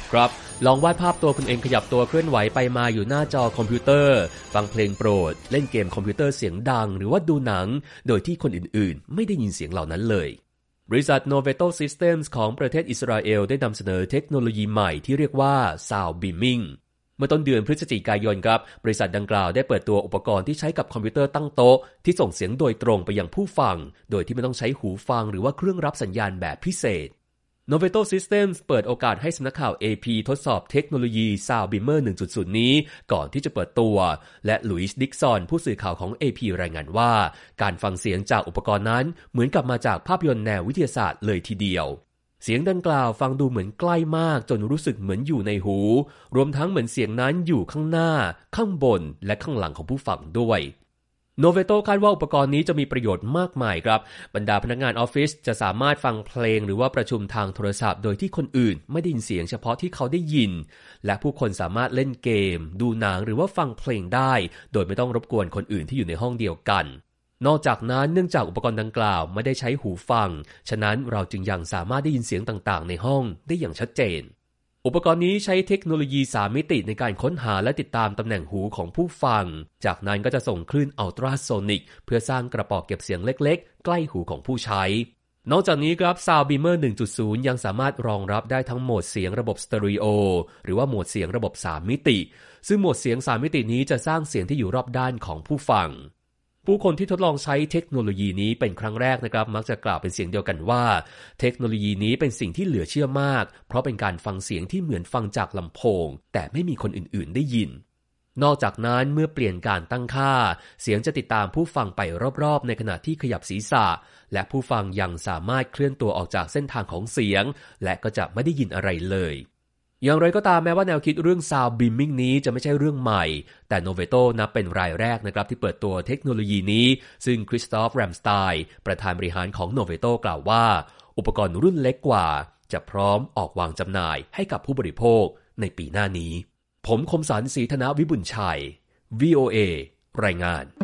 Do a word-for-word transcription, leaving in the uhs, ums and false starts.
ครับลองวาดภาพตัวคุณเองขยับตัวเคลื่อนไหวไปมาอยู่หน้าจอคอมพิวเตอร์ฟังเพลงโปรดเล่นเกมคอมพิวเตอร์เสียงดังหรือว่าดูหนังโดยที่คนอื่นๆไม่ได้ยินเสียงเหล่านั้นเลยบริษัท Noveto Systems ของประเทศอิสราเอลได้นำเสนอเทคโนโลยีใหม่ที่เรียกว่า Sound Beaming เมื่อต้นเดือนพฤศจิกายนครับบริษัทดังกล่าวได้เปิดตัวอุปกรณ์ที่ใช้กับคอมพิวเตอร์ตั้งโต๊ะที่ส่งเสียงโดยตรงไปยังผู้ฟังโดยที่ไม่ต้องใช้หูฟังหรือว่าเครื่องรับสัญญาณแบบพิเศษNoveto Systems เปิดโอกาสให้สำนักข่าว เอ พี ทดสอบเทคโนโลยี Sound Beamer หนึ่งจุดศูนย์ นี้ก่อนที่จะเปิดตัวและลุยส์ดิกซอนผู้สื่อข่าวของ เอ พี รายงานว่าการฟังเสียงจากอุปกรณ์นั้นเหมือนกับมาจากภาพยนตร์แนววิทยาศาสตร์เลยทีเดียวเสียงดังกล่าวฟังดูเหมือนใกล้มากจนรู้สึกเหมือนอยู่ในหูรวมทั้งเหมือนเสียงนั้นอยู่ข้างหน้าข้างบนและข้างหลังของผู้ฟังด้วยNoveto คาดว่าอุปกรณ์นี้จะมีประโยชน์มากมายครับบรรดาพนักงานออฟฟิศจะสามารถฟังเพลงหรือว่าประชุมทางโทรศัพท์โดยที่คนอื่นไม่ได้ยินเสียงเฉพาะที่เขาได้ยินและผู้คนสามารถเล่นเกมดูหนังหรือว่าฟังเพลงได้โดยไม่ต้องรบกวนคนอื่นที่อยู่ในห้องเดียวกันนอกจากนั้นเนื่องจากอุปกรณ์ดังกล่าวไม่ได้ใช้หูฟังฉะนั้นเราจึงยังสามารถได้ยินเสียงต่างๆในห้องได้อย่างชัดเจนอุปกรณ์นี้ใช้เทคโนโลยีสามมิติในการค้นหาและติดตามตำแหน่งหูของผู้ฟังจากนั้นก็จะส่งคลื่นอัลตราโซนิกเพื่อสร้างกระป๋องเก็บเสียงเล็กๆใกล้หูของผู้ใช้นอกจากนี้ครับ Sound Beamer หนึ่งจุดศูนย์ ยังสามารถรองรับได้ทั้งโหมดเสียงระบบสเตอริโอหรือว่าโหมดเสียงระบบสามมิติซึ่งโหมดเสียงสามมิตินี้จะสร้างเสียงที่อยู่รอบด้านของผู้ฟังผู้คนที่ทดลองใช้เทคโนโลยีนี้เป็นครั้งแรกนะครับมักจะกล่าวเป็นเสียงเดียวกันว่าเทคโนโลยีนี้เป็นสิ่งที่เหลือเชื่อมากเพราะเป็นการฟังเสียงที่เหมือนฟังจากลำโพงแต่ไม่มีคนอื่นๆได้ยินนอกจากนั้นเมื่อเปลี่ยนการตั้งค่าเสียงจะติดตามผู้ฟังไปรอบๆในขณะที่ขยับศีรษะและผู้ฟังยังสามารถเคลื่อนตัวออกจากเส้นทางของเสียงและก็จะไม่ได้ยินอะไรเลยอย่างไรก็ตามแม้ว่าแนวคิดเรื่อง Sound Beaming นี้จะไม่ใช่เรื่องใหม่แต่ Noveto นับเป็นรายแรกนะครับที่เปิดตัวเทคโนโลยีนี้ซึ่งคริสตอฟ แรมสไตน์ประธานบริหารของ Noveto กล่าวว่าอุปกรณ์รุ่นเล็กกว่าจะพร้อมออกวางจำหน่ายให้กับผู้บริโภคในปีหน้านี้ผมคมสันต์ ศรีธนวิบุญชัย วี โอ เอ รายงาน